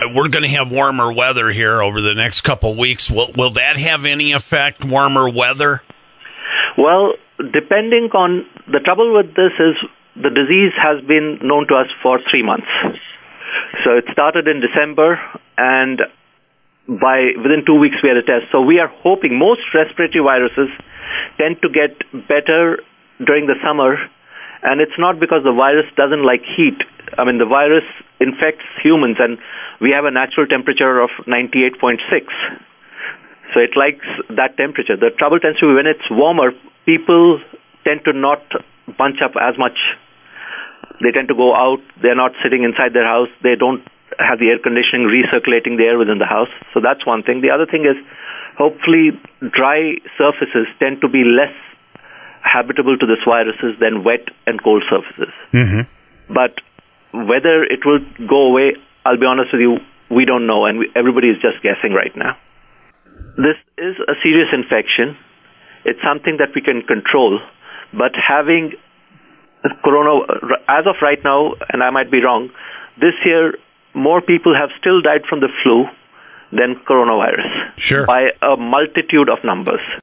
we're going to have warmer weather here over the next couple of weeks. Will that have any effect, warmer weather? Well, depending on the trouble with this is the disease has been known to us for 3 months. So it started in December, and within 2 weeks we had a test. So we are hoping most respiratory viruses tend to get better during the summer, and it's not because the virus doesn't like heat. I mean, the virus infects humans, and we have a natural temperature of 98.6. So it likes that temperature. The trouble tends to be when it's warmer, people tend to not bunch up as much. They tend to go out. They're not sitting inside their house. They don't have the air conditioning recirculating the air within the house. So that's one thing. The other thing is, hopefully, dry surfaces tend to be less habitable to this viruses than wet and cold surfaces. Mm-hmm. But whether it will go away, I'll be honest with you, we don't know, and everybody is just guessing right now. This is a serious infection. It's something that we can control, but having corona, as of right now, and I might be wrong, this year more people have still died from the flu than coronavirus. Sure. By a multitude of numbers.